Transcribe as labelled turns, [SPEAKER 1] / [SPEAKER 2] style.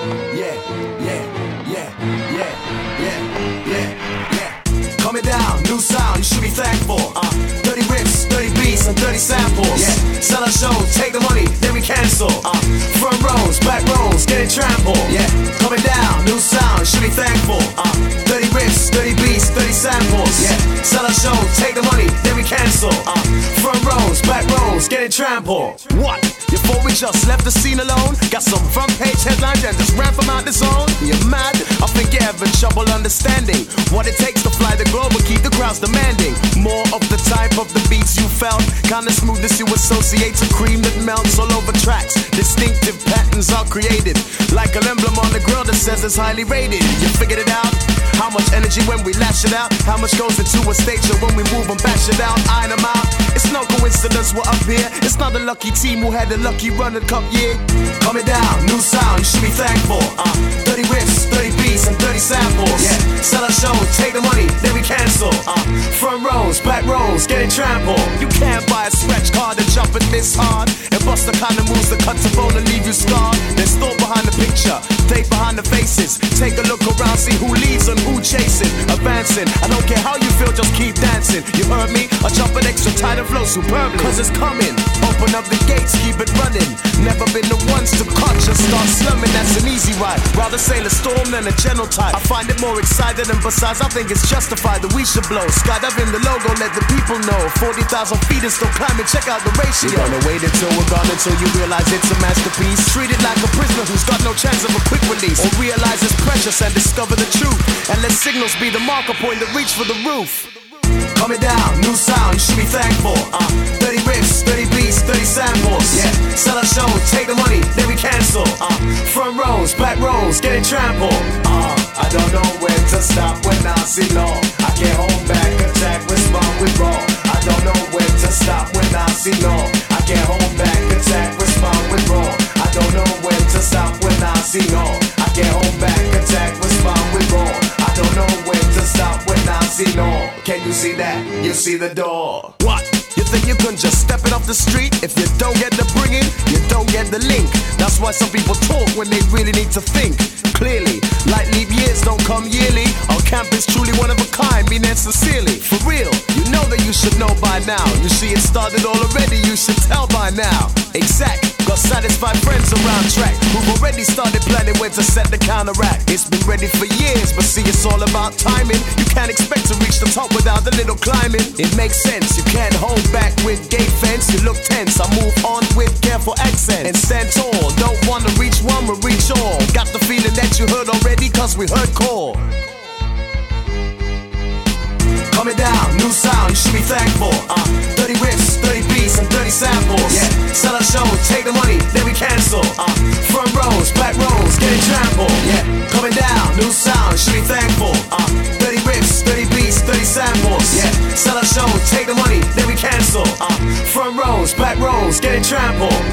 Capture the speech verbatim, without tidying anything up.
[SPEAKER 1] yeah, yeah, yeah, yeah, yeah, yeah, yeah. Coming down, new sound, you should be thankful. Uh, dirty riffs, dirty beats, and dirty samples. Yeah, sell our shows, take the money, then we cancel. Uh, front rows, back rows, getting trampled. Yeah, coming down, new sound, you should be thankful. Uh, dirty riffs, dirty beats, dirty samples. Yeah, sell our shows, take the money, then we cancel. Uh, front rows, back rows, getting trampled. What? Before we just left the scene alone, got some front page headlines and just ran from out the zone. You're mad? I think you're having trouble understanding what it takes to fly the globe and keep the crowds demanding more of the type of the beats you felt, kind of smoothness you associate to cream that melts all over tracks. Distinctive patterns are created, like an emblem on the grill that says it's highly rated. You figured it out? How much energy when we lash it out? How much goes into a stage show when we move and bash it out? Iron them out. It's no coincidence we're up here. It's not a lucky team who had a lucky run and cup year. Coming down, new sound, you should be thankful. Uh, dirty riffs, dirty beats, and dirty samples. Yeah, sell our shows, take the money, then we cancel. Uh, front rows, back rows, getting trampled. You can't buy a scratch card and jump it this hard and bust the kind of moves that cut the bone and leave you scarred. There's thought behind the picture, tape behind the faces. Take a look around, see who leads and who chasing, advancing. I don't care how you feel, just keep dancing. You heard me? I jump an extra tight and flow superbly, cause it's coming. Open up the gates, keep it running. Never been the ones to catch and start slumming. That's an easy ride. Rather sail a storm than a gentle tide. I find it more exciting, and besides I think it's justified that we should blow. Skydiving the logo, let the people know. Forty thousand feet is still climbing, check out the ratio. We're gonna wait until we're gone, until you realize it's a masterpiece. Treat it like a prisoner who's got no chance of a quick release, or realize it's precious and discover the truth. And let signals be the marker point that reach for the roof. Coming down, new sound, you should be thankful. Uh, dirty riffs, dirty beats, dirty samples. Yeah, sell our shows, take the money, then we cancel. Uh, front rows, back rows, getting trampled. Uh, I don't know when to stop when I see law. I can't hold back, attack, respond with raw. I don't know when to stop when I see law. I can't hold back, attack, respond with raw. I don't know when to stop when I see law. I can't hold back, attack, respond with raw. I don't know when to stop when I see law. Can you see that? You see the door. What? You think you can just step it off the street? If you don't get the bringing, you don't get the link. That's why some people talk when they really need to think clearly. Like leap years don't come yearly. Our camp is truly one of a kind, mean and sincerely. For real, you know that you should know by now. You see it started all already, you should tell by now. Exact. Got satisfied friends around track who've already started planning when to set the counteract. It's been ready for years, but see it's all about timing. You can't expect to reach the top without a little climbing. It makes sense, you can't hold back with gate fence. You look tense, I move on with careful accent and stand tall. Don't wanna reach one, but reach all. Got the feeling that you heard already, cause we heard core. Coming down, new sound, you should be thankful. Uh, dirty riffs, dirty beats, and dirty samples. Yeah, sell our shows, take the money, then we cancel. Uh, front rows, back rows, getting trampled. Yeah, coming down, new sound, you should be thankful. Uh, dirty riffs, dirty beats, dirty samples. Yeah, sell our shows, take the money, then we cancel. Uh, front rows, back rows, getting trampled.